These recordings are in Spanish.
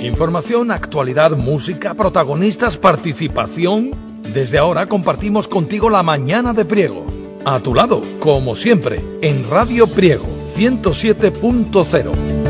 Información, actualidad, música, protagonistas, participación. Desde ahora compartimos contigo la mañana de Priego. A tu lado, como siempre, en Radio Priego 107.0.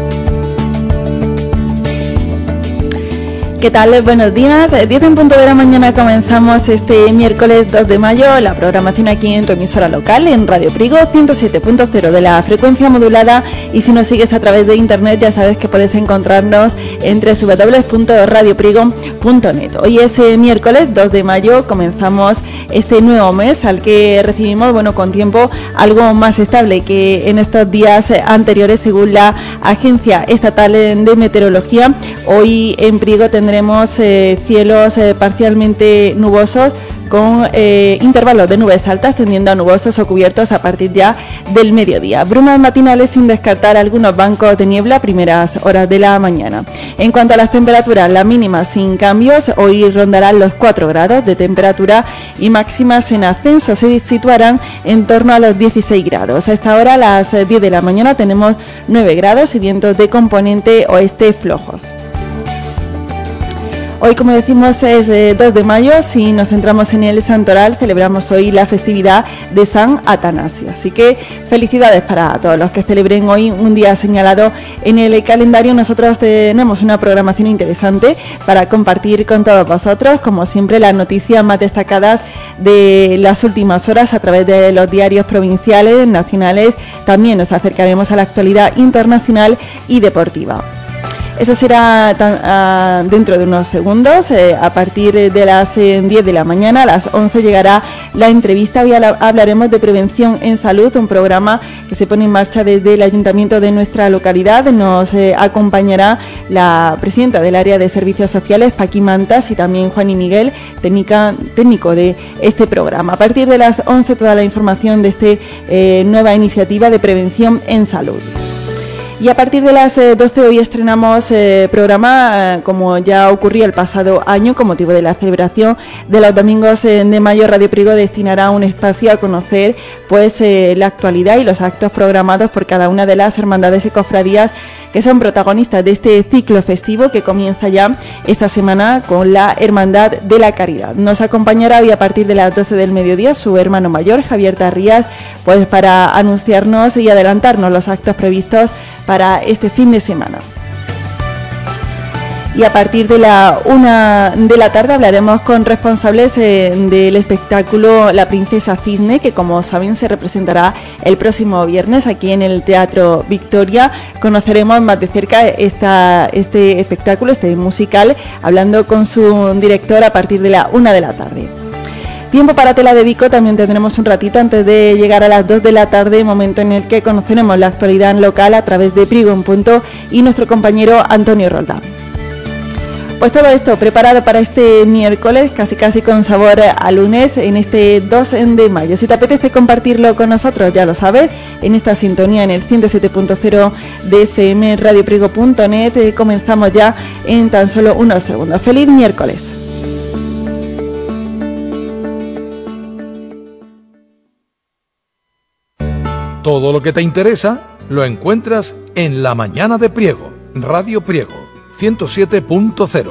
¿Qué tal? Buenos días. 10 en punto de la mañana comenzamos este miércoles 2 de mayo la programación aquí en tu emisora local en Radio Priego 107.0 de la frecuencia modulada, y si nos sigues a través de internet ya sabes que puedes encontrarnos en www.radiopriego.net. Hoy es miércoles 2 de mayo, comenzamos este nuevo mes al que recibimos, con tiempo algo más estable que en estos días anteriores según la Agencia Estatal de Meteorología. Hoy en Priego tendremos cielos parcialmente nubosos con intervalos de nubes altas tendiendo a nubosos o cubiertos a partir ya del mediodía. Brumas matinales sin descartar algunos bancos de niebla a primeras horas de la mañana. En cuanto a las temperaturas, las mínimas sin cambios, hoy rondarán los 4 grados de temperatura y máximas en ascenso se situarán en torno a los 16 grados. A esta hora, a las 10 de la mañana, tenemos 9 grados y vientos de componente oeste flojos. Hoy, como decimos, es 2 de mayo. Si nos centramos en el santoral, celebramos hoy la festividad de San Atanasio. Así que felicidades para todos los que celebren hoy un día señalado en el calendario. Nosotros tenemos una programación interesante para compartir con todos vosotros. Como siempre, las noticias más destacadas de las últimas horas a través de los diarios provinciales, nacionales. También nos acercaremos a la actualidad internacional y deportiva. Eso será dentro de unos segundos. A partir de las 10 de la mañana, a las 11 llegará la entrevista. Hoy hablaremos de prevención en salud, un programa que se pone en marcha desde el ayuntamiento de nuestra localidad. Nos acompañará la presidenta del área de servicios sociales, Paqui Mantas, y también Juan y Miguel, técnico de este programa. A partir de las 11 toda la información de esta nueva iniciativa de prevención en salud. Y a partir de las 12 hoy estrenamos programa, como ya ocurría el pasado año, con motivo de la celebración de los domingos de mayo. Radio Priego destinará un espacio a conocer la actualidad y los actos programados por cada una de las hermandades y cofradías que son protagonistas de este ciclo festivo que comienza ya esta semana con la Hermandad de la Caridad. Nos acompañará hoy a partir de las 12 del mediodía su hermano mayor, Javier Tarrías, para anunciarnos y adelantarnos los actos previstos para este fin de semana. Y a partir de la 1 de la tarde hablaremos con responsables del espectáculo La Princesa Cisne, que como saben se representará el próximo viernes aquí en el Teatro Victoria. Conoceremos más de cerca este espectáculo, este musical, hablando con su director a partir de la 1 de la tarde. Tiempo para Tela de Vico también tendremos un ratito antes de llegar a las 2 de la tarde, momento en el que conoceremos la actualidad local a través de Priego en Punto y nuestro compañero Antonio Roldán. Pues todo esto preparado para este miércoles, casi con sabor a lunes, en este 2 de mayo. Si te apetece compartirlo con nosotros, ya lo sabes, en esta sintonía en el 107.0 de FM, radiopriego.net. Comenzamos ya en tan solo unos segundos. ¡Feliz miércoles! Todo lo que te interesa lo encuentras en La Mañana de Priego, Radio Priego 107.0.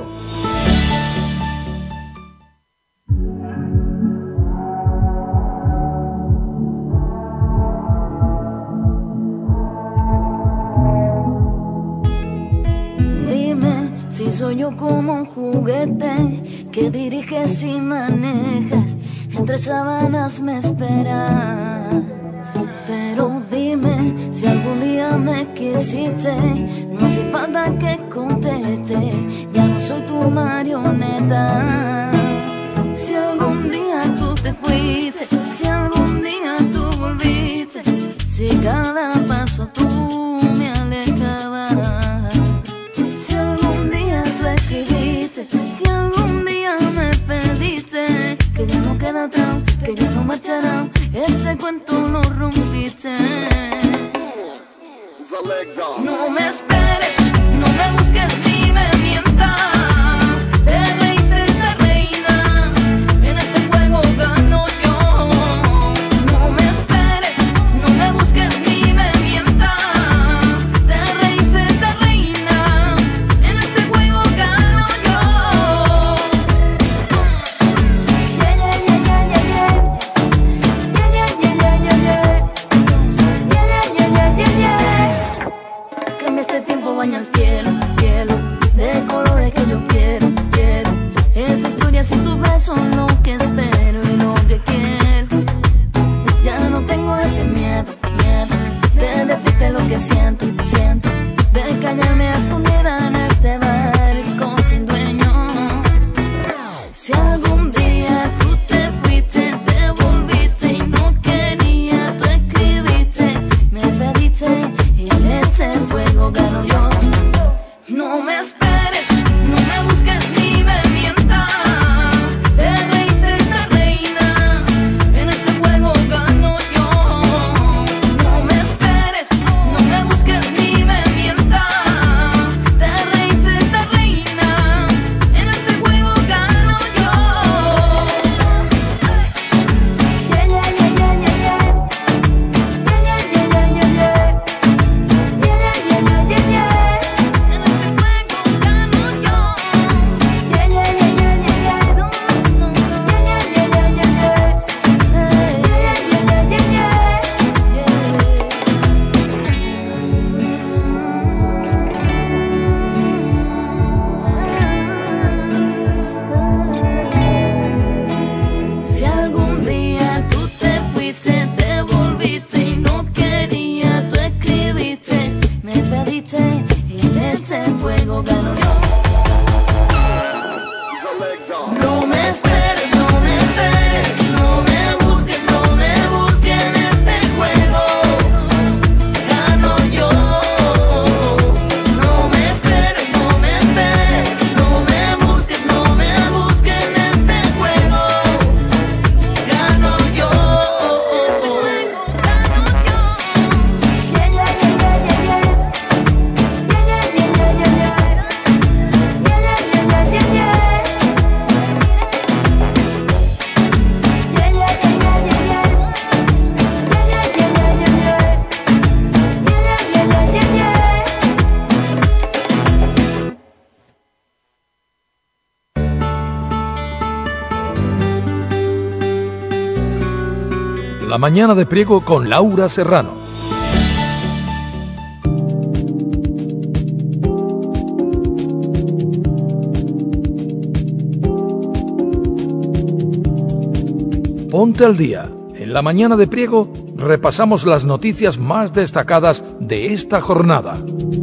Dime si soy yo como un juguete que diriges y manejas, entre sábanas me esperas. Pero dime si algún día me quisiste, no hace falta que conteste, ya no soy tu marioneta. Si algún día tú te fuiste, si algún día tú volviste, si cada paso tú me alejabas, si algún día tú escribiste, si algún día me pediste, que ya no queda atrás, que ya no marchará, ese cuento lo rompiste. No me esperes, no me busques ni me mientas. Te reíste de reina, en este juego gano yo. No me esperes, no me busques ni me mientas. Te reíste de reina, en este juego gano yo. este tiempo baña el cielo, cielo, de colores que yo quiero, quiero. Esta historia sin tu beso, lo que espero y lo que quiero. Ya no tengo ese miedo, miedo, de decirte lo que siento, siento, de callarme a escondida en este barco sin dueño. Si algún día tú te fuiste, te volviste y no quería, tú escribiste, me pediste y en este juego gano yo. No me esperes, no me busques ni me mientas, te reíste de esta reina, en este juego gano yo. No me esperes, no me busques ni me mientas, te reíste de esta reina, en este juego gano yo. Yeah, yeah, yeah, yeah, yeah, yeah. Yeah, yeah, yeah, yeah, yeah, yeah. Yeah, yeah, yeah, yeah, yeah, yeah. En este juego gano yo. Yeah, yeah, yeah, yeah, yeah, yeah. No, no, no. Yeah, yeah, yeah, yeah, yeah, yeah. Yeah, yeah, yeah, yeah, yeah, yeah. Si algún día tú te fuiste, te volviste y no quería, tú escribiste, me pediste y en este juego gano yo. No me esperes, no me esperes, no me busques en este juego gano yo. No me esperes, no me esperes, no me busques en este juego gano yo. Este juego gano yo. Yeah, yeah, yeah, yeah, yeah, yeah. Yeah, yeah, yeah, yeah, yeah, yeah. Yeah, yeah, yeah, yeah, yeah, yeah. Yeah, yeah, yeah, yeah, yeah. Yeah, yeah, yeah, yeah, yeah. Yeah, yeah, yeah, yeah, yeah. La mañana de Priego con Laura Serrano. Ponte al día. En la mañana de Priego repasamos las noticias más destacadas de esta jornada.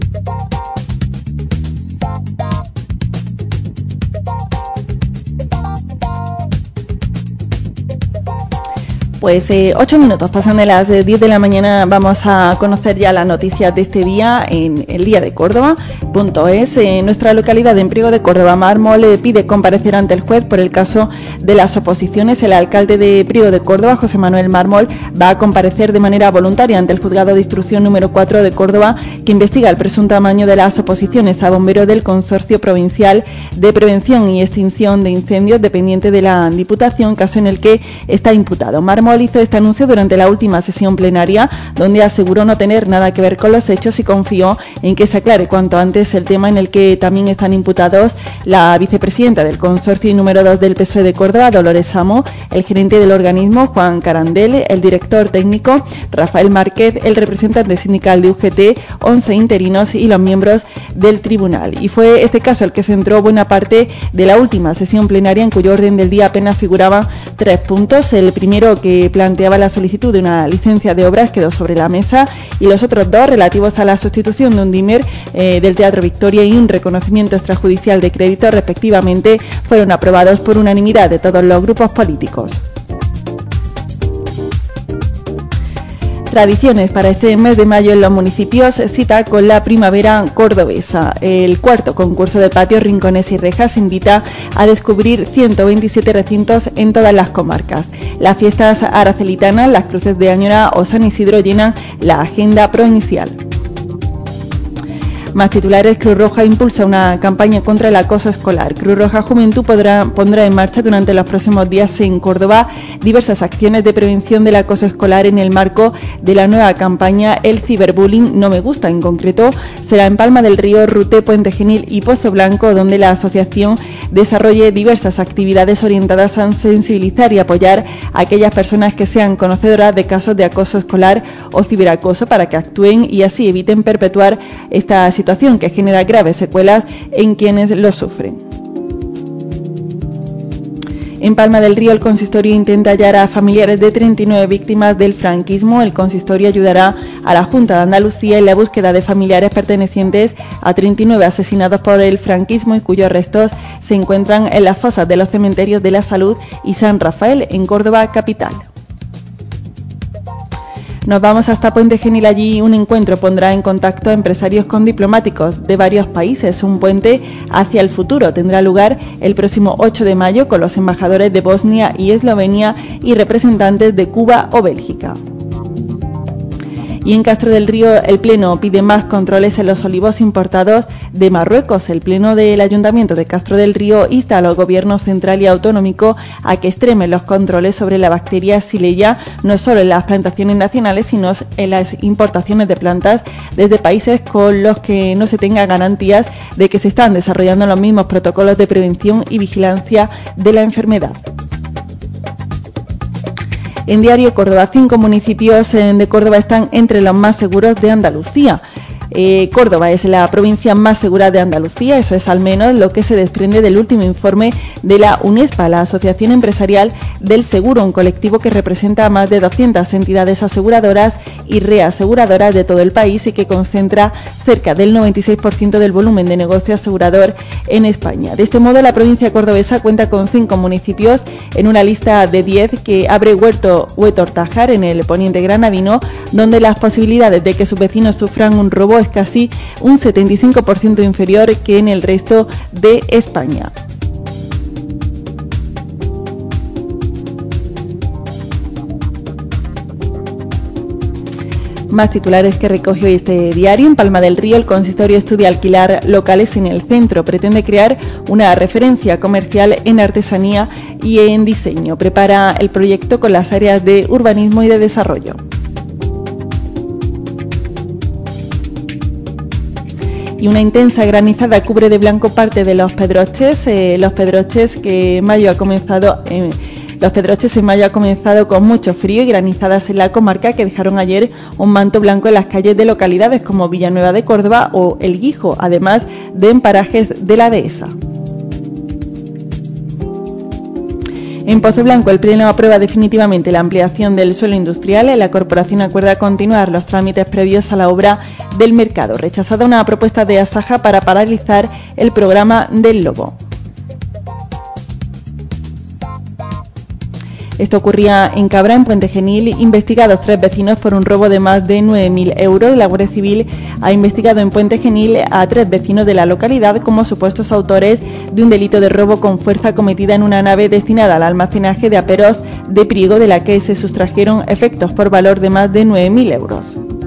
Pues 8 minutos pasan de las 10 de la mañana. Vamos a conocer ya las noticias de este día en el Día de Córdoba.es. En nuestra localidad de Priego de Córdoba, Mármol pide comparecer ante el juez por el caso de las oposiciones. El alcalde de Priego de Córdoba, José Manuel Mármol, va a comparecer de manera voluntaria ante el juzgado de instrucción número 4 de Córdoba, que investiga el presunto amaño de las oposiciones a bombero del Consorcio Provincial de Prevención y Extinción de Incendios, dependiente de la Diputación, caso en el que está imputado. Mármol hizo este anuncio durante la última sesión plenaria, donde aseguró no tener nada que ver con los hechos y confió en que se aclare cuanto antes el tema en el que también están imputados la vicepresidenta del consorcio y número 2 del PSOE de Córdoba, Dolores Amo, el gerente del organismo, Juan Carandel, el director técnico, Rafael Márquez, el representante sindical de UGT, 11 interinos y los miembros del tribunal. Y fue este caso el que centró buena parte de la última sesión plenaria, en cuyo orden del día apenas figuraban 3 puntos. El primero, que planteaba la solicitud de una licencia de obras, quedó sobre la mesa, y los otros 2, relativos a la sustitución de un dimer del Teatro Victoria y un reconocimiento extrajudicial de crédito, respectivamente, fueron aprobados por unanimidad de todos los grupos políticos. Tradiciones para este mes de mayo en los municipios, cita con la primavera cordobesa. El cuarto concurso de patios, rincones y rejas invita a descubrir 127 recintos en todas las comarcas. Las fiestas aracelitanas, las cruces de Añora o San Isidro llenan la agenda provincial. Más titulares. Cruz Roja impulsa una campaña contra el acoso escolar. Cruz Roja Juventud pondrá en marcha durante los próximos días en Córdoba diversas acciones de prevención del acoso escolar en el marco de la nueva campaña El ciberbullying no me gusta. En concreto, será en Palma del Río, Rute, Puente Genil y Pozo Blanco, donde la asociación desarrolle diversas actividades orientadas a sensibilizar y apoyar a aquellas personas que sean conocedoras de casos de acoso escolar o ciberacoso, para que actúen y así eviten perpetuar esta situación situación que genera graves secuelas en quienes lo sufren. En Palma del Río, el consistorio intenta hallar a familiares de 39 víctimas del franquismo. El consistorio ayudará a la Junta de Andalucía en la búsqueda de familiares pertenecientes a 39 asesinados por el franquismo y cuyos restos se encuentran en las fosas de los cementerios de La Salud y San Rafael, en Córdoba capital. Nos vamos hasta Puente Genil. Allí un encuentro pondrá en contacto a empresarios con diplomáticos de varios países. Un puente hacia el futuro tendrá lugar el próximo 8 de mayo con los embajadores de Bosnia y Eslovenia y representantes de Cuba o Bélgica. Y en Castro del Río, el Pleno pide más controles en los olivos importados de Marruecos. El Pleno del Ayuntamiento de Castro del Río insta a los gobiernos central y autonómico a que extremen los controles sobre la bacteria Xylella, no solo en las plantaciones nacionales, sino en las importaciones de plantas desde países con los que no se tenga garantías de que se están desarrollando los mismos protocolos de prevención y vigilancia de la enfermedad. En Diario Córdoba, 5 municipios de Córdoba están entre los más seguros de Andalucía. Córdoba es la provincia más segura de Andalucía, eso es al menos lo que se desprende del último informe de la UNESPA, la Asociación Empresarial del Seguro, un colectivo que representa a más de 200 entidades aseguradoras y reaseguradoras de todo el país y que concentra cerca del 96% del volumen de negocio asegurador en España. De este modo, la provincia cordobesa cuenta con 5 municipios en una lista de 10 que abre Huetortájar, en el poniente granadino, donde las posibilidades de que sus vecinos sufran un robo es casi un 75% inferior que en el resto de España. Más titulares que recogió este diario. En Palma del Río, el consistorio estudia alquilar locales en el centro. Pretende crear una referencia comercial en artesanía y en diseño. Prepara el proyecto con las áreas de urbanismo y de desarrollo. Y una intensa granizada cubre de blanco parte de Los Pedroches. Los Pedroches en mayo ha comenzado con mucho frío y granizadas en la comarca que dejaron ayer un manto blanco en las calles de localidades como Villanueva de Córdoba o El Guijo, además de en parajes de la Dehesa. En Pozo Blanco, el Pleno aprueba definitivamente la ampliación del suelo industrial. La Corporación acuerda continuar los trámites previos a la obra del mercado. Rechazada una propuesta de Asaja para paralizar el programa del Lobo. Esto ocurría en Cabra, en Puente Genil. Investigados 3 vecinos por un robo de más de 9.000 euros. La Guardia Civil ha investigado en Puente Genil a 3 vecinos de la localidad como supuestos autores de un delito de robo con fuerza cometida en una nave destinada al almacenaje de aperos de Priego, de la que se sustrajeron efectos por valor de más de 9.000 euros.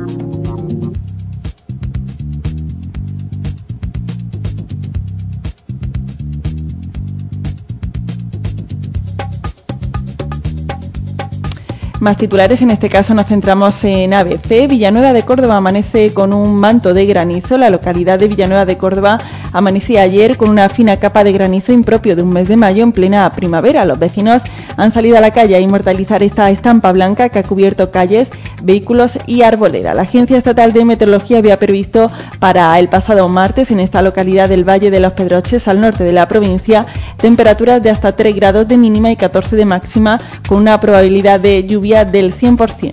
Más titulares, en este caso nos centramos en ABC. Villanueva de Córdoba amanece con un manto de granizo. La localidad de Villanueva de Córdoba amanecía ayer con una fina capa de granizo impropio de un mes de mayo en plena primavera. Los vecinos han salido a la calle a inmortalizar esta estampa blanca que ha cubierto calles, vehículos y arboleda. La Agencia Estatal de Meteorología había previsto para el pasado martes en esta localidad del Valle de Los Pedroches, al norte de la provincia, temperaturas de hasta 3 grados de mínima y 14 de máxima, con una probabilidad de lluvia del 100%.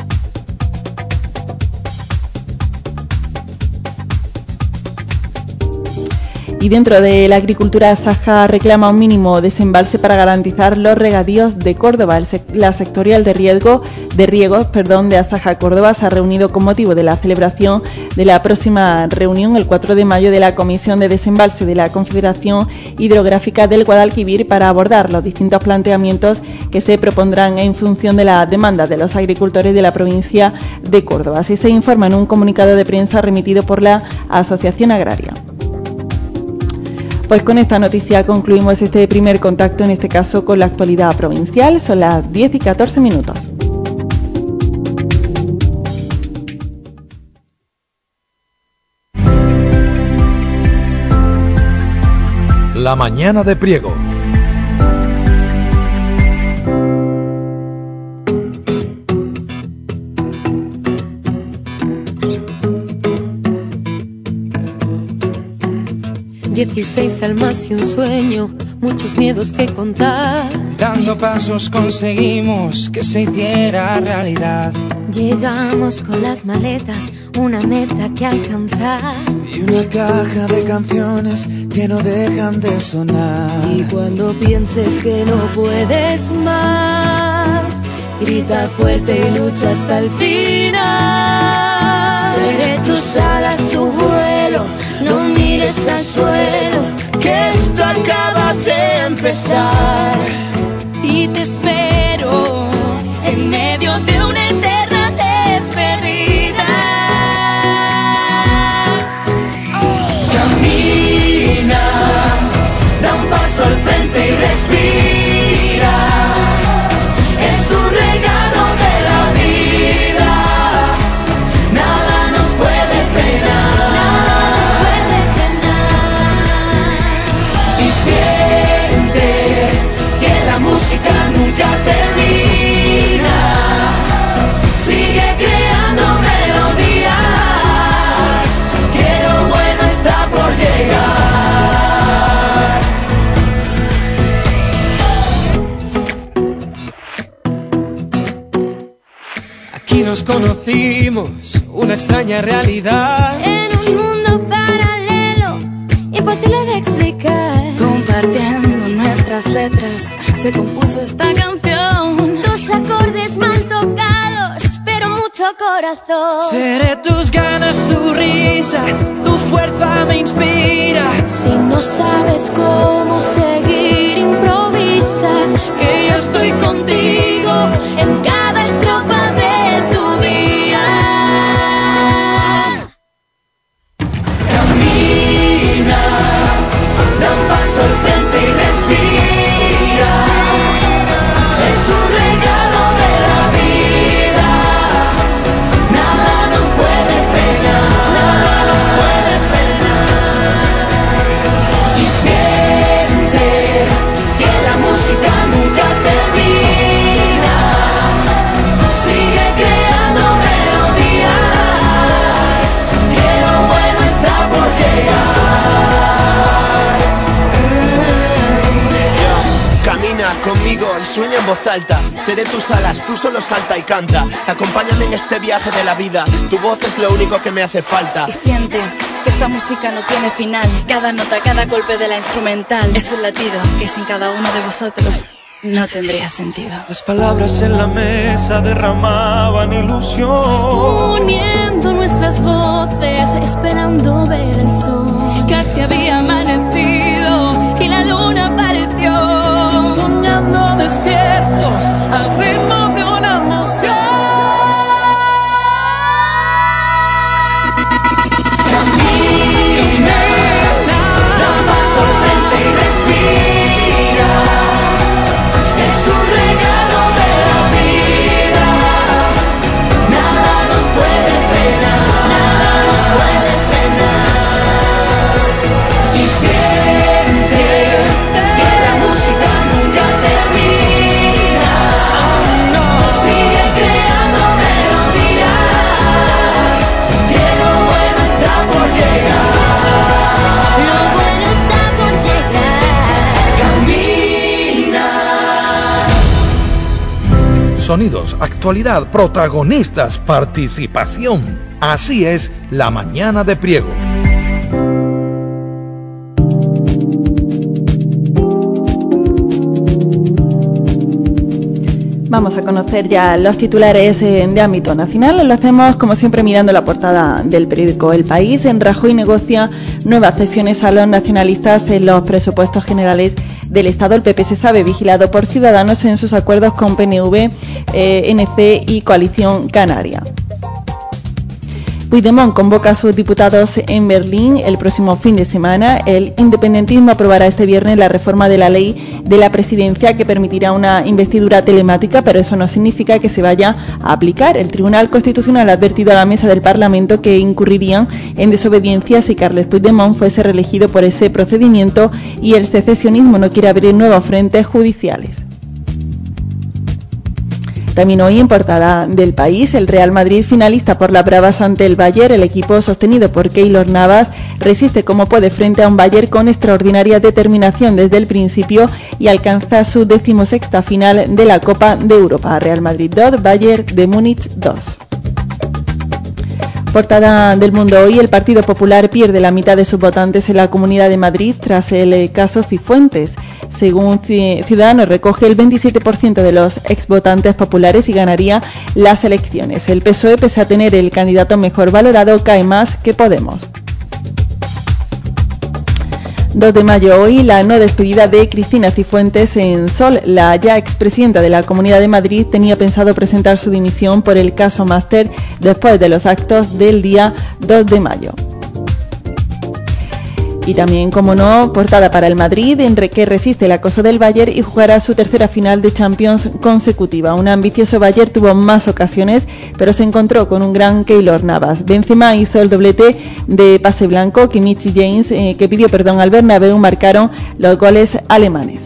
Y dentro de la agricultura, Asaja reclama un mínimo desembalse para garantizar los regadíos de Córdoba. La sectorial de riegos de Asaja Córdoba se ha reunido con motivo de la celebración de la próxima reunión el 4 de mayo de la Comisión de Desembalse de la Confederación Hidrográfica del Guadalquivir para abordar los distintos planteamientos que se propondrán en función de las demandas de los agricultores de la provincia de Córdoba. Así se informa en un comunicado de prensa remitido por la Asociación Agraria. Pues con esta noticia concluimos este primer contacto, en este caso con la actualidad provincial. Son las 10:14. La mañana de Priego. 16 almas y un sueño, muchos miedos que contar. Dando pasos conseguimos que se hiciera realidad. Llegamos con las maletas, una meta que alcanzar. Y una caja de canciones que no dejan de sonar. Y cuando pienses que no puedes más, grita fuerte y lucha hasta el final. Seré tus alas, tu vuelo, no mires al suelo, que esto acaba de empezar. Y te espero en medio de una eterna despedida. Camina, da un paso al frente y respira. Es un regalo de la vida. Nada nos puede frenar. Y siente que la música nunca termina. Sigue creando melodías, que lo bueno está por llegar. Aquí nos conocimos, una extraña realidad. En un mundo paralelo, imposible de explicar. Compartiendo nuestras letras, se compuso esta canción. Dos acordes mal tocados, pero mucho corazón. Seré tus ganas, tu risa, tu fuerza me inspira. Si no sabes cómo seguir, improvisa. Que yo estoy contigo en cada estrofa de tu día. Camina, da un paso al frente y respira. Es un regalo de la vida. Nada nos puede frenar. Y siente que la música nunca termina. Sigue creando melodías, que lo bueno está por llegar. Camina conmigo y sueña en voz alta. Seré tus alas, tú solo salta y canta. Acompáñame en este viaje de la vida. Tu voz es lo único que me hace falta. Y siente que esta música no tiene final. Cada nota, cada golpe de la instrumental es un latido que sin cada uno de vosotros no tendría sentido. Las palabras en la mesa derramaban ilusión, Uniendo nuestras voces, esperando ver el sol. Casi había amanecido y la luna apareció. soñando despiertos al ritmo de una emoción. Sonidos, actualidad, protagonistas, participación. Así es la mañana de Priego. Vamos a conocer ya los titulares de ámbito nacional. Lo hacemos, como siempre, mirando la portada del periódico El País. Rajoy negocia nuevas cesiones a los nacionalistas en los presupuestos generales del Estado. El PP se sabe vigilado por Ciudadanos en sus acuerdos con PNV, NC y Coalición Canaria. Puigdemont convoca a sus diputados en Berlín el próximo fin de semana. El independentismo aprobará este viernes la reforma de la ley de la presidencia que permitirá una investidura telemática, pero eso no significa que se vaya a aplicar. El Tribunal Constitucional ha advertido a la mesa del Parlamento que incurrirían en desobediencia si Carles Puigdemont fuese reelegido por ese procedimiento y el secesionismo no quiere abrir nuevos frentes judiciales. También hoy en portada del País, el Real Madrid finalista por las bravas ante el Bayern. El equipo sostenido por Keylor Navas resiste como puede frente a un Bayern con extraordinaria determinación desde el principio y alcanza su 16ª final de la Copa de Europa. Real Madrid 2, Bayern de Múnich 2. Portada del Mundo hoy, el Partido Popular pierde la mitad de sus votantes en la Comunidad de Madrid tras el caso Cifuentes. Según Ciudadanos, recoge el 27% de los exvotantes populares y ganaría las elecciones. El PSOE, pese a tener el candidato mejor valorado, cae más que Podemos. 2 de mayo hoy, la no despedida de Cristina Cifuentes en Sol. La ya expresidenta de la Comunidad de Madrid tenía pensado presentar su dimisión por el caso Máster después de los actos del día 2 de mayo. Y también, como no, portada para el Madrid, que resiste el acoso del Bayern y jugará su tercera final de Champions consecutiva. Un ambicioso Bayern tuvo más ocasiones, pero se encontró con un gran Keylor Navas. Benzema hizo el doblete de pase blanco. Kimmich y James, que pidió perdón al Bernabéu, marcaron los goles alemanes.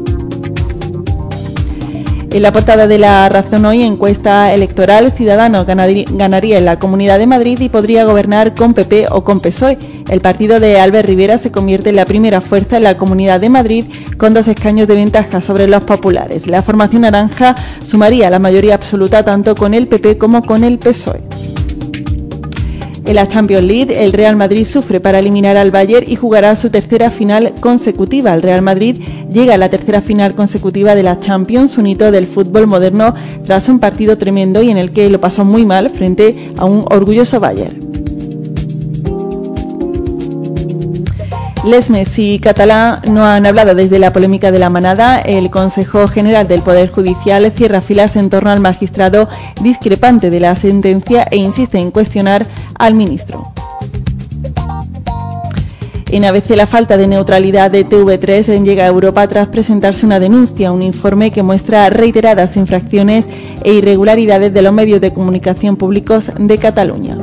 En la portada de La Razón hoy, encuesta electoral, Ciudadanos ganaría en la Comunidad de Madrid y podría gobernar con PP o con PSOE. El partido de Albert Rivera se convierte en la primera fuerza en la Comunidad de Madrid con 2 escaños de ventaja sobre los populares. La formación naranja sumaría la mayoría absoluta tanto con el PP como con el PSOE. En la Champions League, el Real Madrid sufre para eliminar al Bayern y jugará su tercera final consecutiva. El Real Madrid llega a la tercera final consecutiva de la Champions, un hito del fútbol moderno tras un partido tremendo y en el que lo pasó muy mal frente a un orgulloso Bayern. Les Messi y Catalá no han hablado desde la polémica de la manada. El Consejo General del Poder Judicial cierra filas en torno al magistrado discrepante de la sentencia e insiste en cuestionar al ministro. En ABC, la falta de neutralidad de TV3 llega a Europa tras presentarse una denuncia, un informe que muestra reiteradas infracciones e irregularidades de los medios de comunicación públicos de Cataluña.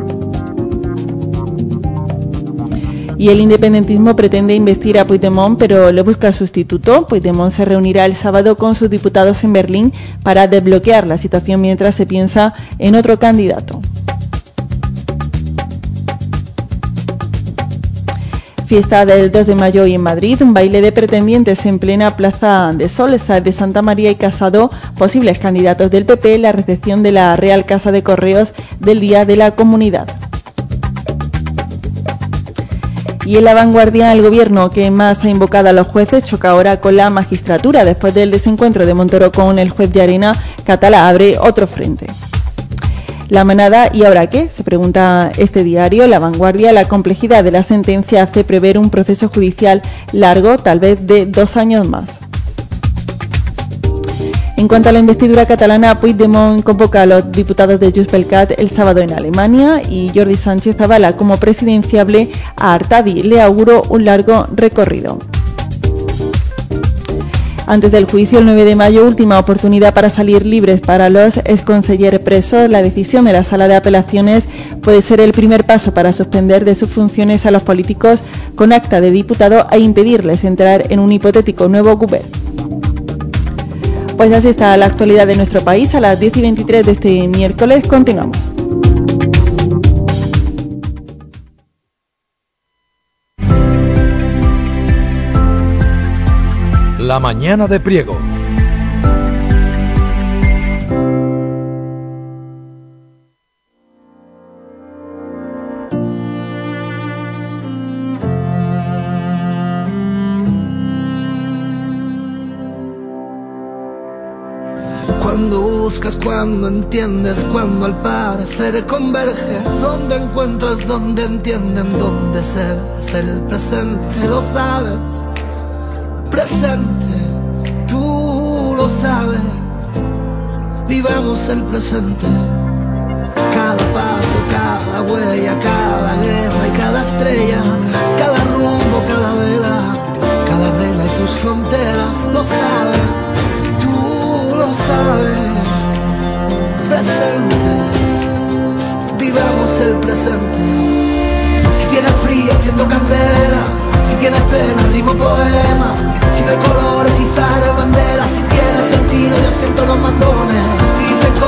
Y el independentismo pretende investir a Puigdemont, pero le busca sustituto. Puigdemont se reunirá el sábado con sus diputados en Berlín para desbloquear la situación mientras se piensa en otro candidato. Fiesta del 2 de mayo hoy en Madrid, un baile de pretendientes en plena Plaza de Sol, de Santa María y Casado, posibles candidatos del PP, la recepción de la Real Casa de Correos del Día de la Comunidad. Y en La Vanguardia, el gobierno que más ha invocado a los jueces choca ahora con la magistratura. Después del desencuentro de Montoro con el juez Llarena, Catalá abre otro frente. La manada, ¿y ahora qué?, se pregunta este diario. La Vanguardia, la complejidad de la sentencia hace prever un proceso judicial largo, tal vez de 2 años más. En cuanto a la investidura catalana, Puigdemont convoca a los diputados de Junts pel Cat el sábado en Alemania y Jordi Sánchez avala como presidenciable a Artadi. Le auguro un largo recorrido. Antes del juicio, el 9 de mayo, última oportunidad para salir libres para los exconsejeros presos. La decisión de la Sala de Apelaciones puede ser el primer paso para suspender de sus funciones a los políticos con acta de diputado e impedirles entrar en un hipotético nuevo gobierno. Pues así está la actualidad de nuestro país. A las 10:23 de este miércoles continuamos. La mañana de Priego. Cuando buscas, cuando entiendes, cuando al parecer converge, donde encuentras, donde entienden, donde ser es el presente, lo sabes. Presente, tú lo sabes. Vivamos el presente. Cada paso, cada huella, cada guerra y cada estrella, cada rumbo, cada vela, cada regla y tus fronteras lo sabes. Lo sabes, presente, vivamos el presente. Si tienes frío, enciendo candela. Si tienes pena, rimo poemas. Si no hay colores, izaré banderas. Si tiene sentido, yo siento los mandones. Si dices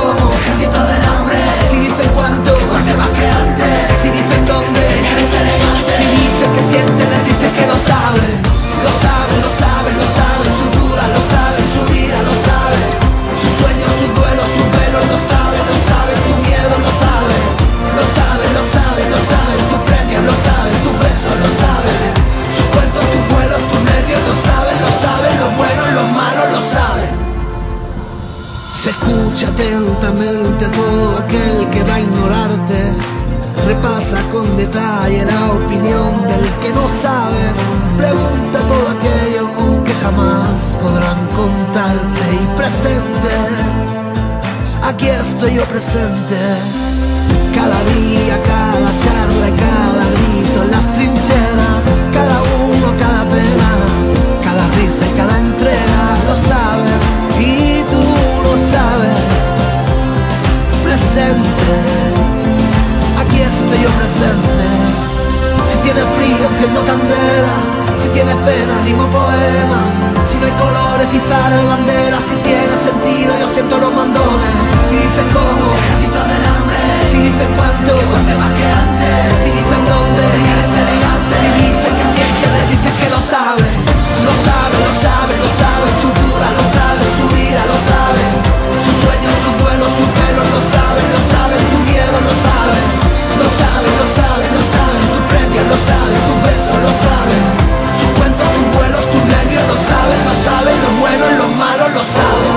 Escucha atentamente a todo aquel que va a ignorarte. Repasa con detalle la opinión del que no sabe. Pregunta todo aquello que jamás podrán contarte. Y presente, aquí estoy yo presente. Cada día, cada charla y cada grito en las trincheras. Cada uno, cada pena, cada risa y cada entrega. Lo saben y tú lo sabes. Presente, aquí estoy yo presente. Si tienes frío enciendo candela, si tienes pena rimo poema. Si no hay colores izaré bandera, si tiene sentido yo siento los mandones. Si dices cómo, ejército del hambre. Si dices cuánto, que más que antes. Si dicen dónde, si eres elegante. Si dices que sientes, les dices que lo sabes. Lo sabe, lo sabe, lo sabe. Su duda lo sabe, su vida lo sabe. Sus sueños, sus vuelos, sus pelos lo saben, lo saben. Tu miedo lo sabe. Lo saben, lo saben, lo saben. Tu premio lo saben, tus besos lo saben. Sus cuentos, tus vuelos, tus nervios lo saben, lo saben. Los buenos, los malos lo saben.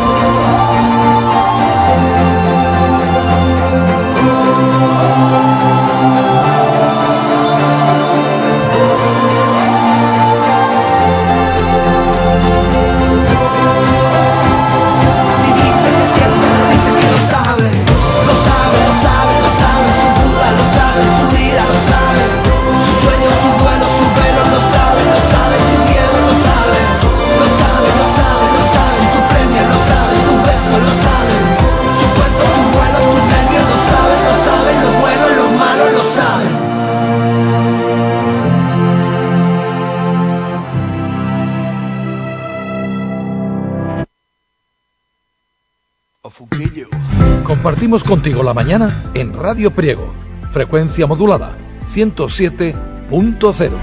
Compartimos contigo la mañana en Radio Priego, frecuencia modulada 107.0.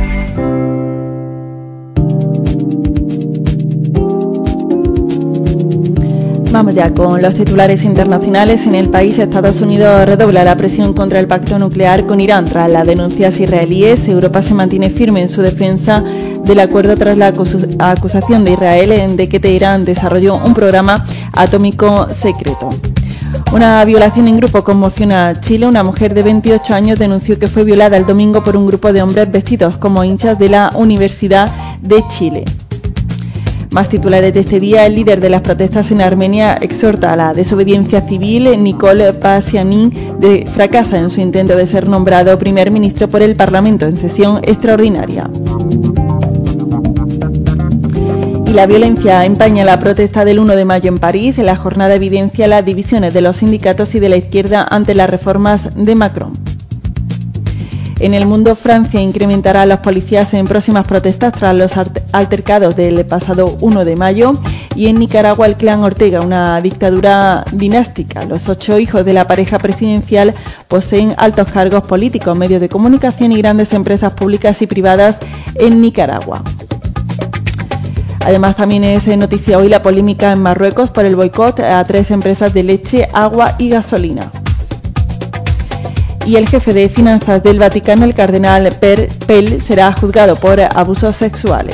Vamos ya con los titulares internacionales. En el país, Estados Unidos redobla la presión contra el pacto nuclear con Irán tras las denuncias israelíes. Europa se mantiene firme en su defensa del acuerdo tras la acusación de Israel de que Teherán desarrolló un programa atómico secreto. Una violación en grupo conmociona a Chile. Una mujer de 28 años denunció que fue violada el domingo por un grupo de hombres vestidos como hinchas de la Universidad de Chile. Más titulares de este día. El líder de las protestas en Armenia exhorta a la desobediencia civil. Nikol Pashinyan fracasa en su intento de ser nombrado primer ministro por el Parlamento en sesión extraordinaria. Y la violencia empaña la protesta del 1 de mayo en París. La jornada evidencia las divisiones de los sindicatos y de la izquierda ante las reformas de Macron. En el mundo, Francia incrementará a los policías en próximas protestas tras los altercados del pasado 1 de mayo. Y en Nicaragua, el clan Ortega, una dictadura dinástica. Los 8 hijos de la pareja presidencial poseen altos cargos políticos, medios de comunicación y grandes empresas públicas y privadas en Nicaragua. Además, también es noticia hoy la polémica en Marruecos por el boicot a 3 empresas de leche, agua y gasolina. Y el jefe de finanzas del Vaticano, el cardenal Pell, será juzgado por abusos sexuales.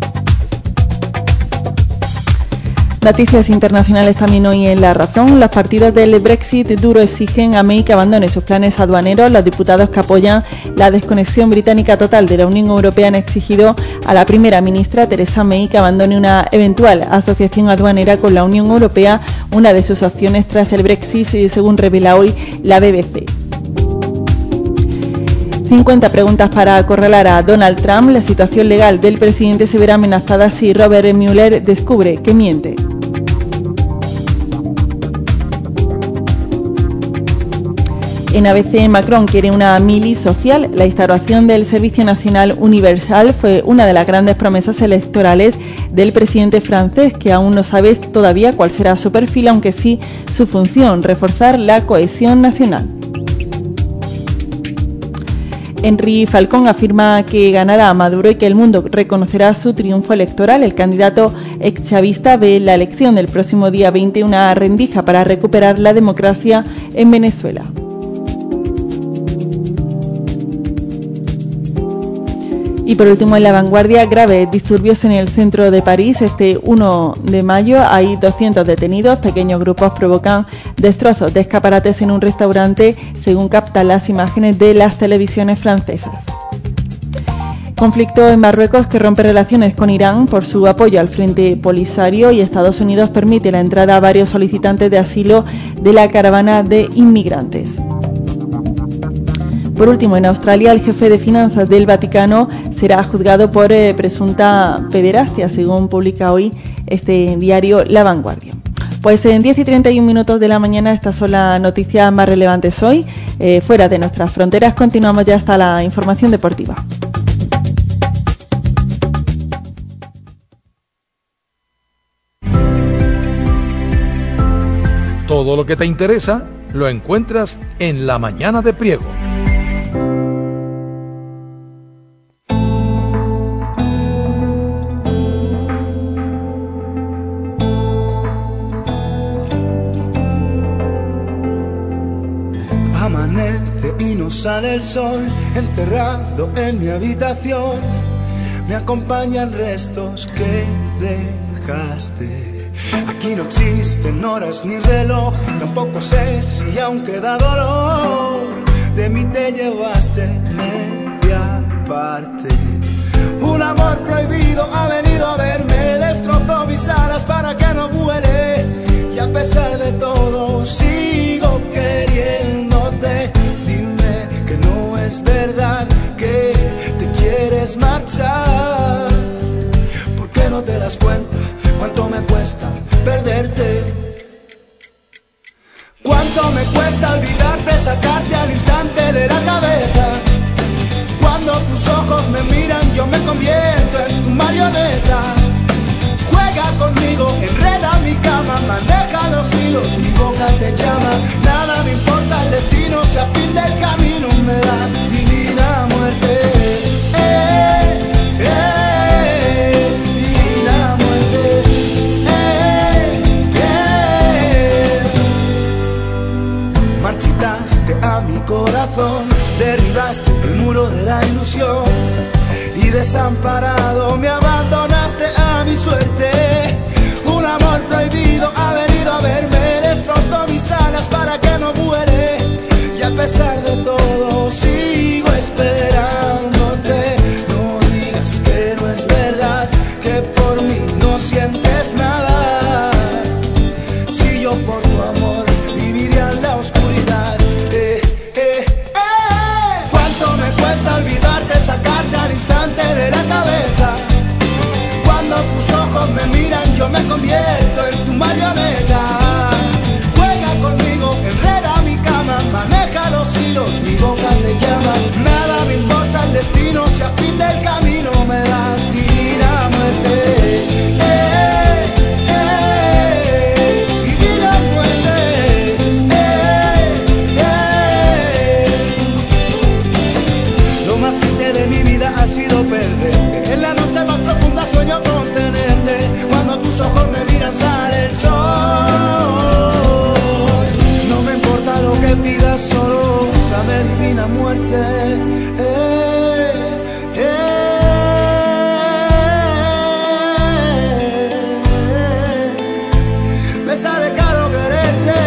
Noticias internacionales también hoy en La Razón. Los partidos del Brexit duro exigen a May que abandone sus planes aduaneros. Los diputados que apoyan la desconexión británica total de la Unión Europea han exigido a la primera ministra Theresa May que abandone una eventual asociación aduanera con la Unión Europea, una de sus opciones tras el Brexit, según revela hoy la BBC. 50 preguntas para acorralar a Donald Trump. La situación legal del presidente se verá amenazada si Robert Mueller descubre que miente. En ABC, Macron quiere una mili social. La instauración del Servicio Nacional Universal fue una de las grandes promesas electorales del presidente francés, que aún no sabe todavía cuál será su perfil, aunque sí su función, reforzar la cohesión nacional. Henry Falcón afirma que ganará a Maduro y que el mundo reconocerá su triunfo electoral. El candidato exchavista ve en la elección del próximo día 20 una rendija para recuperar la democracia en Venezuela. Y por último, en La Vanguardia, graves disturbios en el centro de París. Este 1 de mayo hay 200 detenidos. Pequeños grupos provocan destrozos de escaparates en un restaurante, según captan las imágenes de las televisiones francesas. Conflicto en Marruecos que rompe relaciones con Irán por su apoyo al Frente Polisario, y Estados Unidos permite la entrada a varios solicitantes de asilo de la caravana de inmigrantes. Por último, en Australia, el jefe de finanzas del Vaticano será juzgado por presunta pederastia, según publica hoy este diario La Vanguardia. Pues en 10 y 31 minutos de la mañana, estas son las noticias más relevantes hoy. Fuera de nuestras fronteras, continuamos ya hasta la información deportiva. Todo lo que te interesa lo encuentras en La Mañana de Priego. Amanece y no sale el sol, encerrado en mi habitación. Me acompañan restos que dejaste. Aquí no existen horas ni reloj, tampoco sé si aún queda dolor. De mí te llevaste media parte. Un amor prohibido ha venido a verme, destrozó mis alas para que no vuele. Y a pesar de todo sigo queriéndote. Dime que no es verdad que te quieres marchar. ¿Por qué no te das cuenta cuánto me cuesta perderte? ¿Cuánto me cuesta olvidarte, sacarte al instante de la cabeza? Cuando tus ojos me miran yo me convierto en tu marioneta. Juega conmigo, enreda mi cama, maneja los hilos, mi boca te llama. Nada me importa el destino, si al fin del camino me das divina muerte. Divina muerte. Marchitaste a mi corazón, derribaste el muro de la ilusión y desamparado me abandonaste a mi suerte. Un amor prohibido ha venido a verme, destrozó mis alas para que no vuele. Y a pesar de todo sigo esperándote. No digas que no es verdad, que por mí no sientes nada. Si yo por tu amor viviría en la oscuridad. ¿Cuánto me cuesta olvidarte, sacarte al instante de la cabeza? Cuando tus ojos me miran yo me convierto en tu marioneta. Juega conmigo, enreda mi cama, maneja los hilos, mi boca te llama. Nada me importa el destino, si al fin del camino me das divina muerte. Ha sido perderte. En la noche más profunda sueño con tenerte. Cuando tus ojos me miran sale el sol. No me importa lo que pidas, solo dame divina muerte. Me sale caro quererte.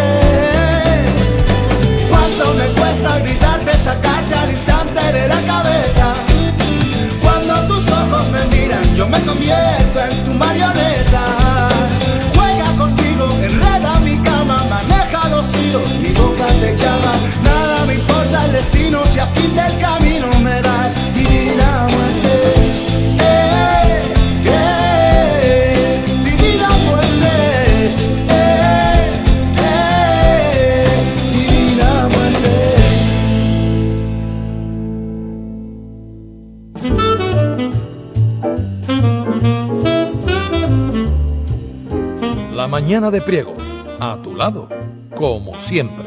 Cuánto me cuesta olvidarte, sacarte al instante de la cabeza. Me miran, yo me convierto en tu marioneta. Juega contigo, enreda mi cama, maneja los hilos, mi boca te llama. Nada me importa el destino, si al fin del camino me das divina muerte. Divina muerte. Divina muerte. La Mañana de Priego, a tu lado, como siempre.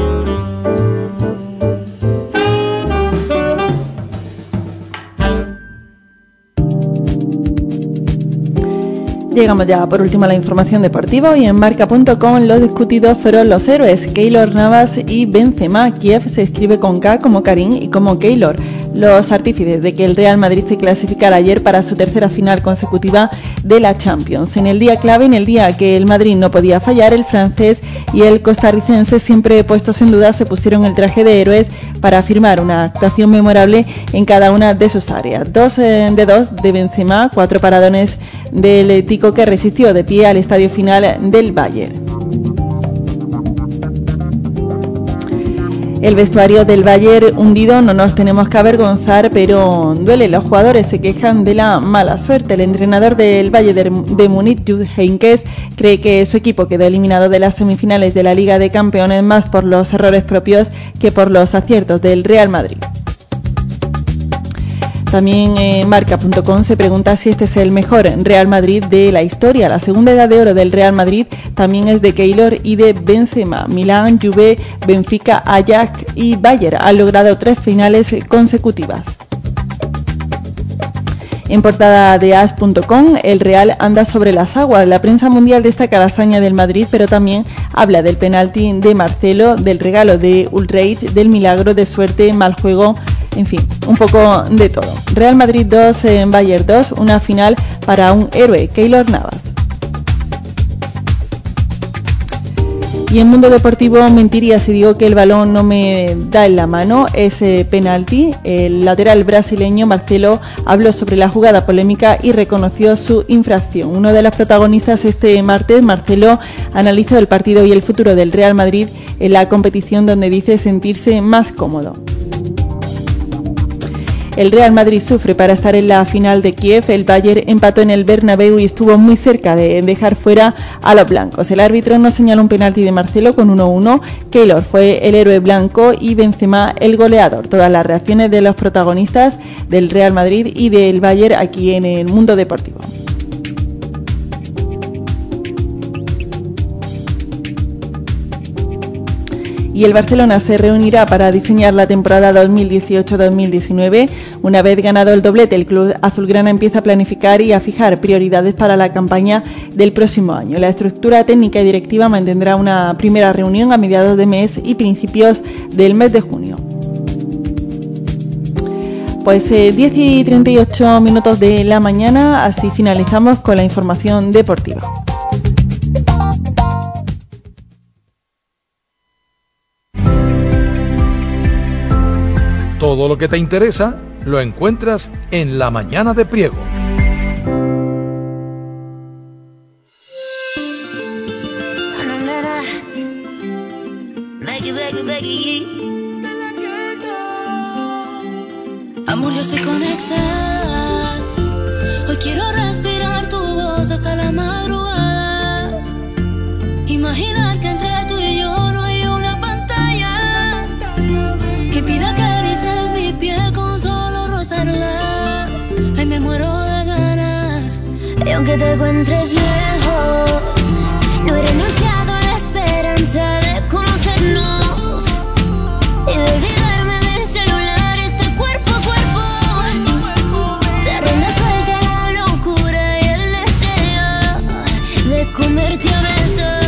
Llegamos ya por último a la información deportiva. Hoy en Marca.com los discutidos fueron los héroes Keylor Navas y Benzema. Kiev se escribe con K como Karim y como Keylor. los artífices de que el Real Madrid se clasificara ayer para su tercera final consecutiva de la Champions. En el día clave, en el día que el Madrid no podía fallar, el francés y el costarricense, siempre puestos en duda, se pusieron el traje de héroes para firmar una actuación memorable en cada una de sus áreas. 2 de Benzema, 4 paradones del tico que resistió de pie al estadio final del Bayern. El vestuario del Bayern hundido, no nos tenemos que avergonzar, pero duele. Los jugadores se quejan de la mala suerte. El entrenador del Bayern de Múnich, Jupp Heynckes, cree que su equipo quedó eliminado de las semifinales de la Liga de Campeones más por los errores propios que por los aciertos del Real Madrid. También Marca.com se pregunta si este es el mejor Real Madrid de la historia. La segunda edad de oro del Real Madrid también es de Keylor y de Benzema. Milán, Juve, Benfica, Ajax y Bayern han logrado 3 finales consecutivas. En portada de As.com, el Real anda sobre las aguas. La prensa mundial destaca la hazaña del Madrid, pero también habla del penalti de Marcelo, del regalo de Ulreich, del milagro de suerte, mal juego, en fin, un poco de todo. Real Madrid 2, Bayern 2, una final para un héroe, Keylor Navas. Y en Mundo Deportivo mentiría si digo que el balón no me da en la mano, es penalti. El lateral brasileño Marcelo habló sobre la jugada polémica y reconoció su infracción. Uno de los protagonistas este martes, Marcelo, analizó el partido y el futuro del Real Madrid en la competición, donde dice sentirse más cómodo. El Real Madrid sufre para estar en la final de Kiev. El Bayern empató en el Bernabéu y estuvo muy cerca de dejar fuera a los blancos. El árbitro no señaló un penalti de Marcelo con 1-1. Keylor fue el héroe blanco y Benzema el goleador. Todas las reacciones de los protagonistas del Real Madrid y del Bayern aquí en el Mundo Deportivo. Y el Barcelona se reunirá para diseñar la temporada 2018-2019. Una vez ganado el doblete, el club azulgrana empieza a planificar y a fijar prioridades para la campaña del próximo año. La estructura técnica y directiva mantendrá una primera reunión a mediados de mes y principios del mes de junio. Pues 10 y 38 minutos de la mañana, así finalizamos con la información deportiva. Todo lo que te interesa lo encuentras en La Mañana de Priego. Amor, yo estoy conectada. Hoy quiero respirar tu voz hasta la madrugada. Imaginar que entre tú y yo no hay una pantalla que pida caricias mi piel con solo rozarla. Ay, me muero de ganas. Y aunque te encuentres lejos, no he renunciado a la esperanza de conocernos y de olvidarme del celular, este cuerpo a cuerpo. Te ronda suelta la locura y el deseo de comerte a besos.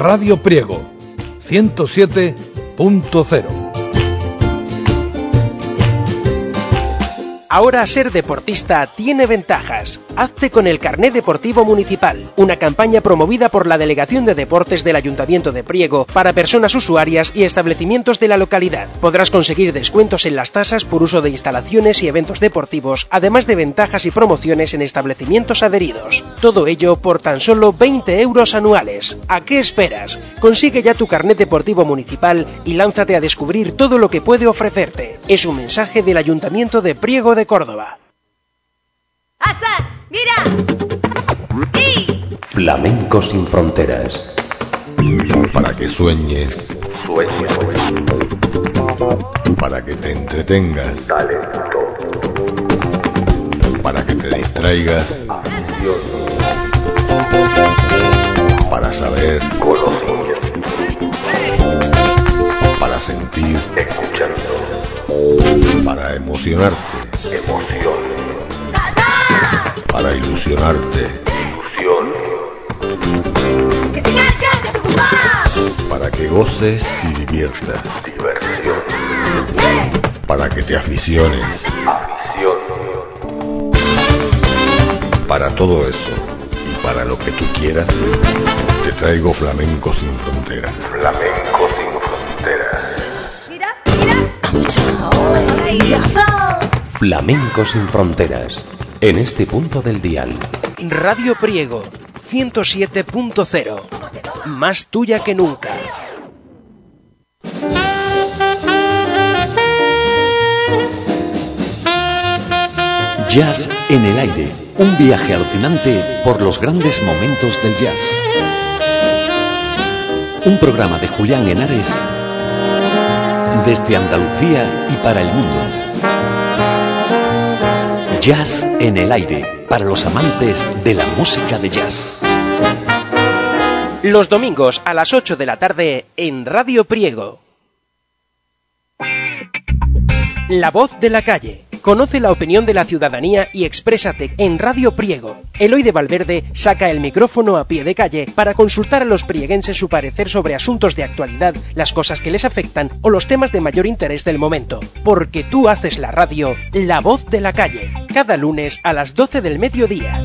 Radio Priego 107.0. Ahora ser deportista tiene ventajas. Hazte con el Carné Deportivo Municipal, una campaña promovida por la Delegación de Deportes del Ayuntamiento de Priego para personas usuarias y establecimientos de la localidad. Podrás conseguir descuentos en las tasas por uso de instalaciones y eventos deportivos, además de ventajas y promociones en establecimientos adheridos. Todo ello por tan solo 20 euros anuales. ¿A qué esperas? Consigue ya tu Carné Deportivo Municipal y lánzate a descubrir todo lo que puede ofrecerte. Es un mensaje del Ayuntamiento de Priego de Córdoba. ¡Hasta! ¡Mira! ¡Y! Flamenco sin fronteras. Para que sueñes. Para que te entretengas. Talento. Para que te distraigas. Afición. Para saber. Conocimiento. Para sentir. Escuchando. Para emocionarte. Emoción. Para ilusionarte. Ilusión. Para que goces y diviertas. Diversión. Para que te aficiones. Afición. Para todo eso y para lo que tú quieras, te traigo Flamenco sin fronteras. Flamenco sin fronteras. Mira, mira. Flamenco sin fronteras. En este punto del dial. Radio Priego 107.0. Más tuya que nunca. Jazz en el aire. Un viaje alucinante por los grandes momentos del jazz. Un programa de Julián Henares desde Andalucía y para el mundo. Jazz en el aire, para los amantes de la música de jazz. Los domingos a las 8 de la tarde en Radio Priego. La voz de la calle. Conoce la opinión de la ciudadanía y exprésate en Radio Priego. Eloy de Valverde saca el micrófono a pie de calle para consultar a los prieguenses su parecer sobre asuntos de actualidad, las cosas que les afectan o los temas de mayor interés del momento. Porque tú haces la radio, La Voz de la Calle, cada lunes a las 12 del mediodía.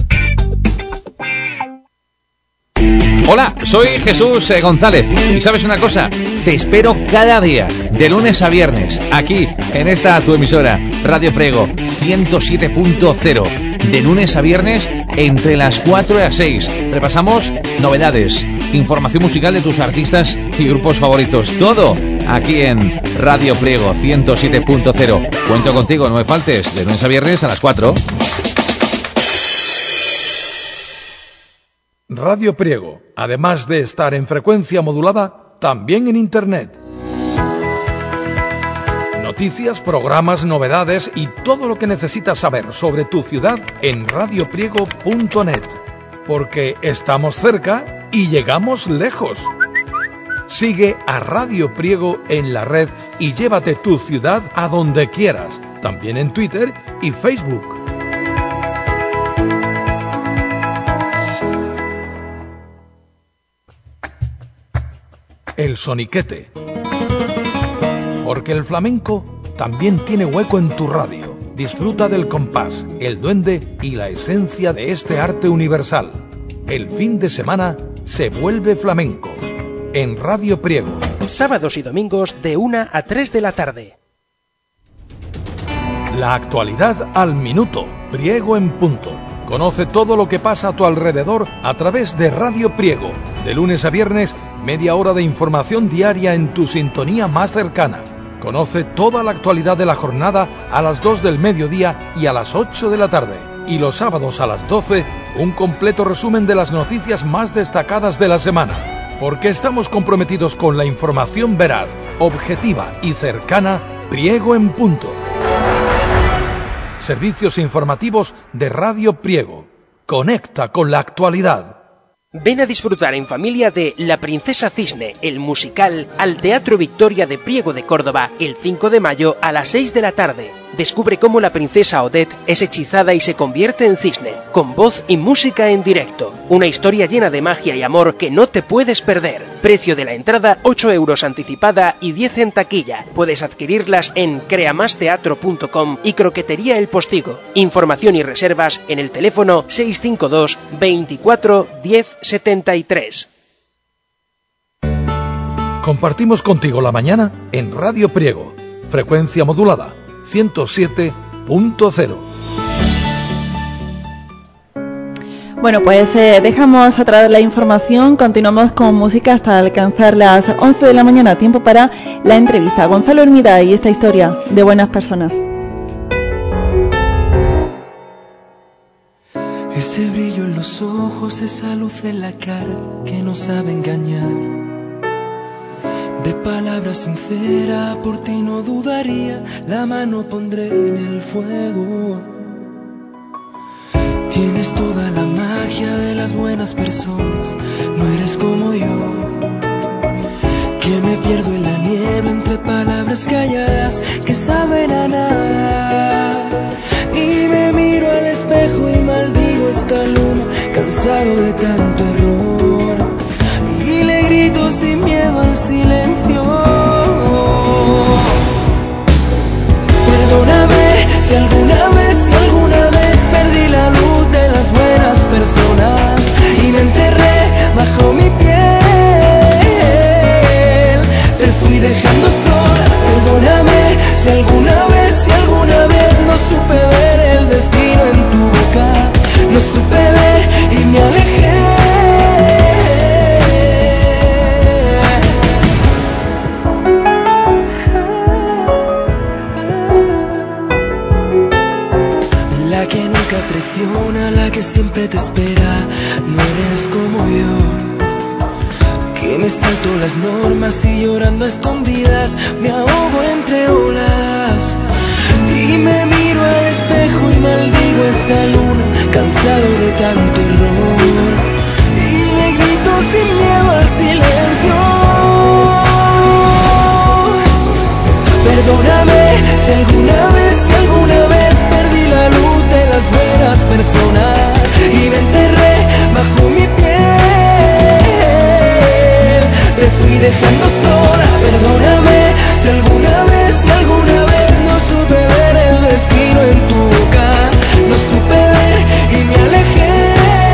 Hola, soy Jesús González y ¿sabes una cosa? Te espero cada día, de lunes a viernes, aquí, en esta tu emisora, Radio Priego 107.0, de lunes a viernes entre las 4 y las 6. Repasamos novedades, información musical de tus artistas y grupos favoritos, todo aquí en Radio Priego 107.0. Cuento contigo, no me faltes, de lunes a viernes a las 4. Radio Priego, además de estar en frecuencia modulada, también en Internet. Noticias, programas, novedades y todo lo que necesitas saber sobre tu ciudad en radiopriego.net. Porque estamos cerca y llegamos lejos. Sigue a Radio Priego en la red y llévate tu ciudad a donde quieras, también en Twitter y Facebook. El soniquete. Porque el flamenco también tiene hueco en tu radio. Disfruta del compás, el duende y la esencia de este arte universal. El fin de semana se vuelve flamenco. En Radio Priego. Sábados y domingos de 1 a 3 de la tarde. La actualidad al minuto. Priego en punto. Conoce todo lo que pasa a tu alrededor a través de Radio Priego. De lunes a viernes, media hora de información diaria en tu sintonía más cercana. Conoce toda la actualidad de la jornada a las 2 del mediodía y a las 8 de la tarde. Y los sábados a las 12, un completo resumen de las noticias más destacadas de la semana. Porque estamos comprometidos con la información veraz, objetiva y cercana. Priego en punto. Servicios informativos de Radio Priego. Conecta con la actualidad. Ven a disfrutar en familia de La Princesa Cisne, el musical, al Teatro Victoria de Priego de Córdoba, el 5 de mayo a las 6 de la tarde. Descubre cómo la princesa Odette es hechizada y se convierte en cisne, con voz y música en directo. Una historia llena de magia y amor que no te puedes perder. Precio de la entrada 8 euros anticipada y 10 en taquilla. Puedes adquirirlas en creamasteatro.com y Croquetería El Postigo. Información y reservas en el teléfono 652 24 10 73. Compartimos contigo la mañana en Radio Priego, frecuencia modulada 107.0. Bueno, pues dejamos atrás la información, continuamos con música hasta alcanzar las 11 de la mañana, tiempo para la entrevista. Gonzalo Hermida y esta historia de buenas personas. Ese brillo en los ojos, esa luz en la cara que no sabe engañar. De palabras sinceras, por ti no dudaría, la mano pondré en el fuego. Tienes toda la magia de las buenas personas, no eres como yo, que me pierdo en la niebla entre palabras calladas que saben a nada. Y me miro al espejo y maldigo esta luna, cansado de tanto error. Y le grito sin miedo al silencio. Perdóname si alguna vez perdí la luz de las buenas personas y me enterré bajo mi piel. Te fui dejando sola. Perdóname si alguna vez no supe ver el destino en tu boca. No supe ver y me alejé. La que siempre te espera, no eres como yo, que me salto las normas y llorando a escondidas me ahogo entre olas. Y me miro al espejo y maldigo esta luna, cansado de tanto error. Y le grito sin miedo al silencio. Perdóname si alguna vez perdí la luz de las buenas personas y me enterré bajo mi piel. Te fui dejando sola. Perdóname si alguna vez no supe ver el destino en tu boca. No supe ver y me alejé.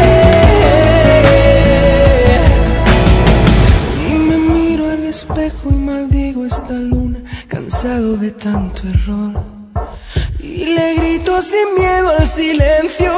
Y me miro al espejo y maldigo esta luna, cansado de tanto error. Y le grito sin miedo al silencio.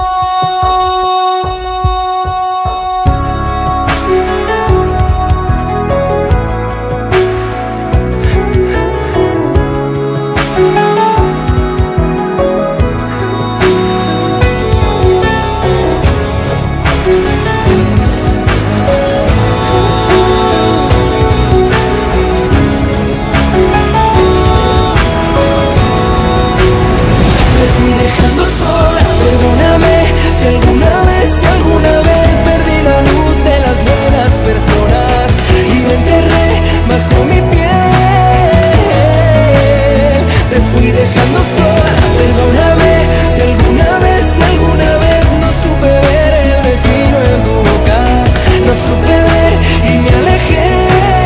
Perdóname si alguna vez perdí la luz de las buenas personas y me enterré bajo mi piel. Te fui dejando sola. Perdóname si alguna vez no supe ver el destino en tu boca. No supe ver y me alejé.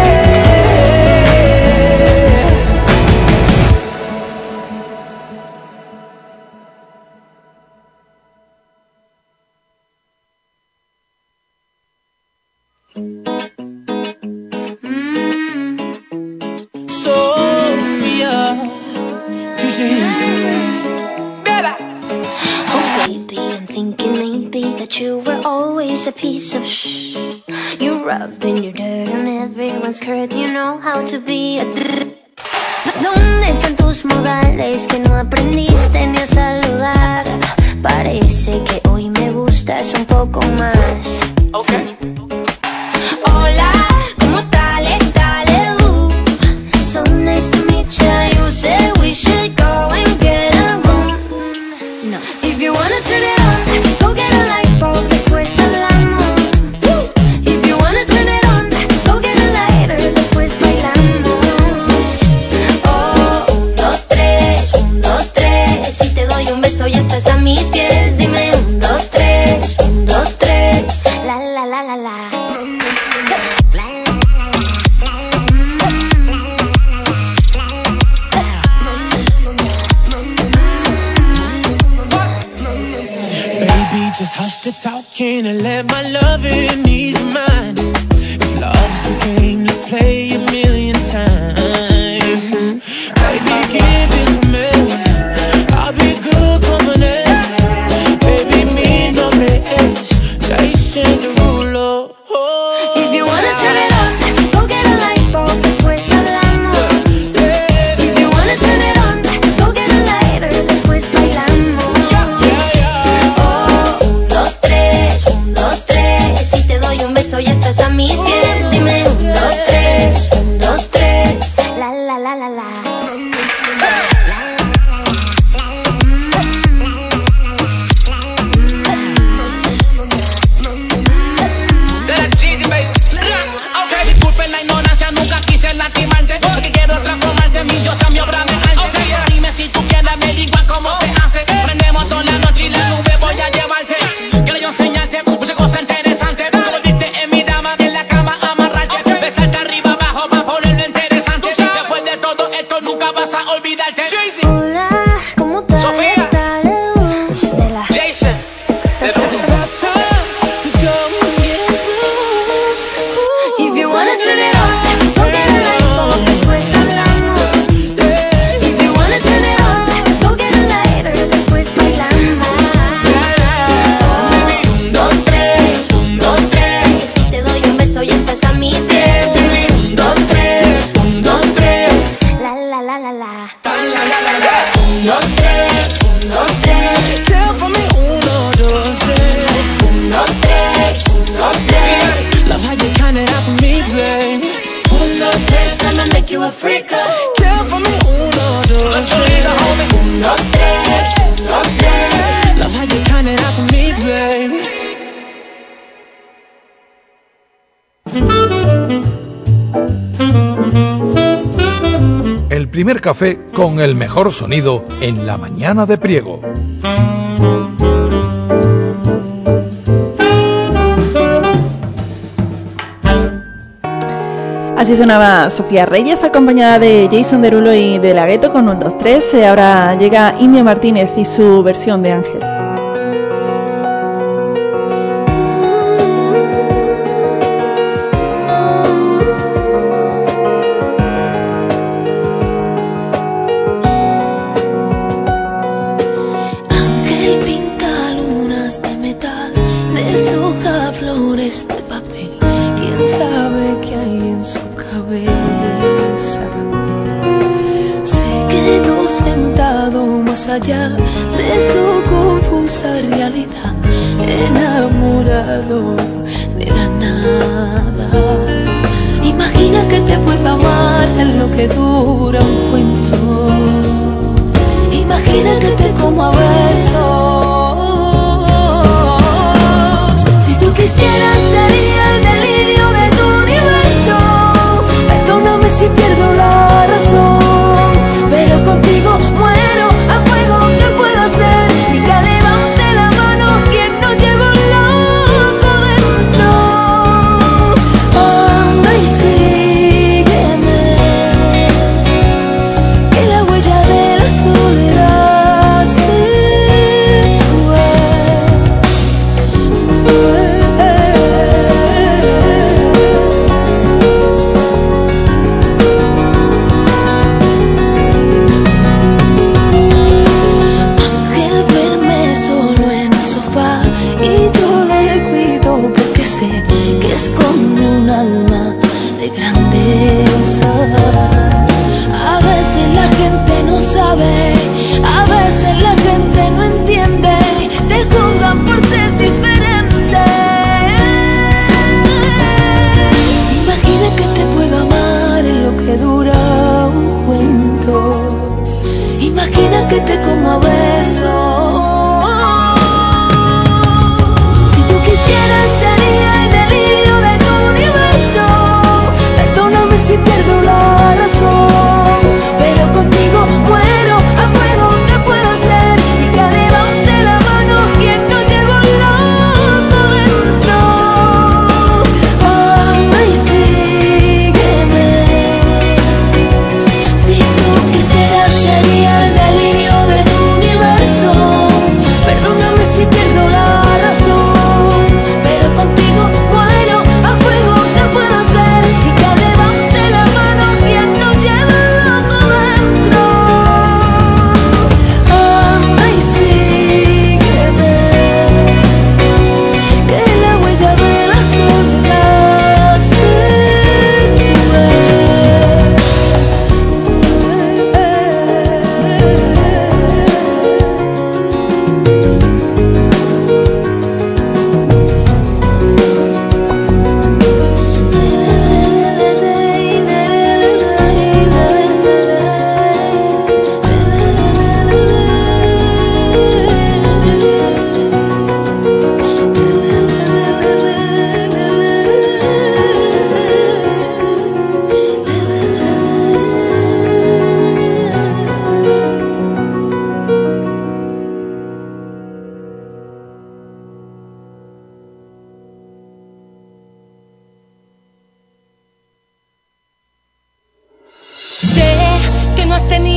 A piece of shh. You're rubbing your dirt on everyone's skirt. You know how to be a ¿Dónde están tus modales que no aprendiste ni a saludar? Parece que hoy me gustas un poco más. Okay. Hola, ¿cómo tal? So nice to meet ya. You said we should go and get a room. No. If you wanna turn it on, go get a light bulb. Después hablamos. If you wanna turn it on, go get a lighter. Después bailamos. Oh, 1, 2, 3, 1, 2, just hush the talking and let my loving ease your mind. If love's the game, let's play a million times. Baby, give it to me. I'll be good company. Baby, me no rest. Jason Derulo. If you wanna turn it on, go get a light bulb, después hablamos. If you wanna turn it on, go get a lighter, después bailamos. Oh, 1, 2, 3, 1, 2, 3. Si te doy un beso ya estás a mis pies. Dime 1, 2, 3, 1, 2, 3. La la la la la. Hola, ¿cómo te Sofía. Jason. If you wanna turn it on, go get a light bulb, después hablamos. If you wanna turn it on, go get a lighter, después bailamos. 1, 2, 3, 1, 2, 3. Si te doy un beso ya estás a mis pies. 1, 2, 3, 1, 2, 3. La la la la la. 1, 2, 3, 1, 2, 3. Tell for me 1, 2, 3. 1, 2, 3, 1, 2, 3. Love how you count it out for me, babe. 1, 2, 3, I'ma make you a freak. Tell for me 1, 2, 3. 1, 2, 3, 1, 2, 3. Love how you count it out for me, babe. El primer café con el mejor sonido en la mañana de Priego. Así sonaba Sofía Reyes, acompañada de Jason Derulo y de La Ghetto con 1, 2, 3. Ahora llega India Martínez y su versión de Ángel. Ángel pinta lunas de metal, deshoja flores de papel. ¿Quién sabe qué hay en su cabeza? Se quedó sentado más allá de su confusa realidad, enamorado de la nada. Imagina que te pueda amar en lo que dura un cuento. Imagina que te como a besos. Si tú quisieras sería el delirio de tu universo. Perdóname si pierdo la razón, pero contigo muero a fuego. ¿Qué puedo hacer? Y que levante la mano quien no lleva un loco dentro. Anda y sígueme, que la huella de la soledad se fue. Ángel duerme solo en el sofá y yo le cuido porque sé que esconde un alma de grandeza. A veces la gente no sabe, a veces la gente no entiende, te juzgan por ser diferente. Imagina que te puedo amar en lo que dura un cuento. Imagina que te como a besos. Si tú quisieras sería el delirio de tu universo. Perdóname si te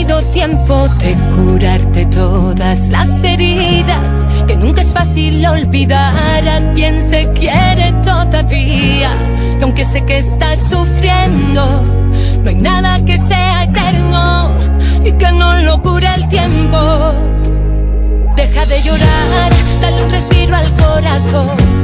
tenido tiempo de curarte todas las heridas, que nunca es fácil olvidar a quien se quiere todavía, que aunque sé que estás sufriendo, no hay nada que sea eterno y que no lo cure el tiempo. Deja de llorar, dale un respiro al corazón,